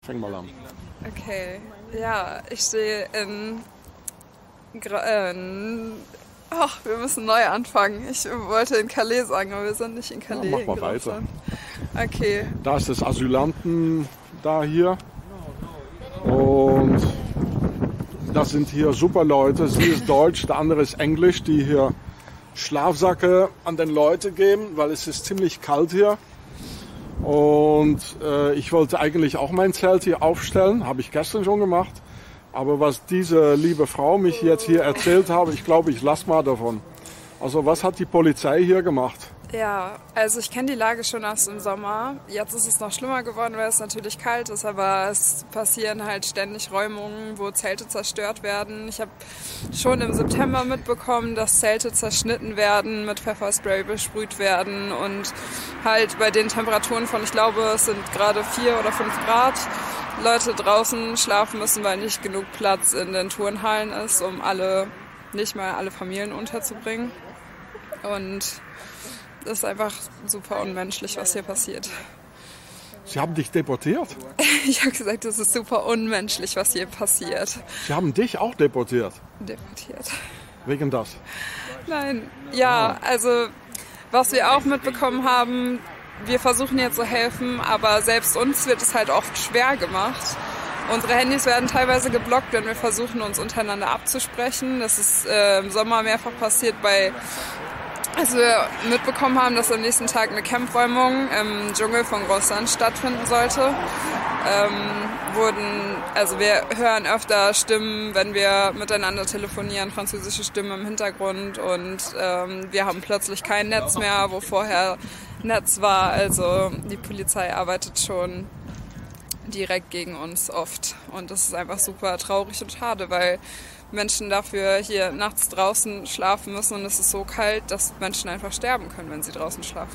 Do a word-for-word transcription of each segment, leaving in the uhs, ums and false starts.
Fang mal an. Okay, ja, ich stehe in... Gra in ach, wir müssen neu anfangen. Ich wollte in Calais sagen, aber wir sind nicht in Calais. Ja, mach mal weiter. Okay. Da ist das Asylanten da hier. Und das sind hier super Leute. Sie ist Deutsch, der andere ist Englisch, die hier Schlafsacke an den Leute geben, weil es ist ziemlich kalt hier. Und äh, ich wollte eigentlich auch mein Zelt hier aufstellen, habe ich gestern schon gemacht. Aber was diese liebe Frau mich jetzt hier erzählt hat, ich glaube, ich lasse mal davon. Also was hat die Polizei hier gemacht? Ja, also ich kenne die Lage schon aus dem Sommer. Jetzt ist es noch schlimmer geworden, weil es natürlich kalt ist, aber es passieren halt ständig Räumungen, wo Zelte zerstört werden. Ich habe schon im September mitbekommen, dass Zelte zerschnitten werden, mit Pfefferspray besprüht werden und halt bei den Temperaturen von, ich glaube, es sind gerade vier oder fünf Grad, Leute draußen schlafen müssen, weil nicht genug Platz in den Turnhallen ist, um alle, nicht mal alle Familien unterzubringen. Und das ist einfach super unmenschlich, was hier passiert. Sie haben dich deportiert? Ich habe gesagt, das ist super unmenschlich, was hier passiert. Sie haben dich auch deportiert? Deportiert. Wegen das? Nein, ja, also was wir auch mitbekommen haben, wir versuchen jetzt zu helfen, aber selbst uns wird es halt oft schwer gemacht. Unsere Handys werden teilweise geblockt, wenn wir versuchen, uns untereinander abzusprechen. Das ist äh, im Sommer mehrfach passiert bei... Als wir mitbekommen haben, dass am nächsten Tag eine Campräumung im Dschungel von Grosjean stattfinden sollte, ähm, wurden, also wir hören öfter Stimmen, wenn wir miteinander telefonieren, französische Stimmen im Hintergrund und ähm, wir haben plötzlich kein Netz mehr, wo vorher Netz war. Also die Polizei arbeitet schon direkt gegen uns oft und das ist einfach super traurig und schade, weil Menschen dafür hier nachts draußen schlafen müssen und es ist so kalt, dass Menschen einfach sterben können, wenn sie draußen schlafen.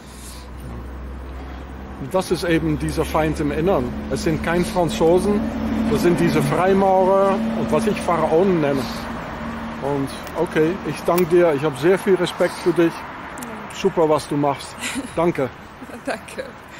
Das ist eben dieser Feind im Innern. Es sind keine Franzosen, das sind diese Freimaurer und was ich Pharaonen nenne. Und okay, ich danke dir, ich habe sehr viel Respekt für dich. Super, was du machst. Danke. Danke.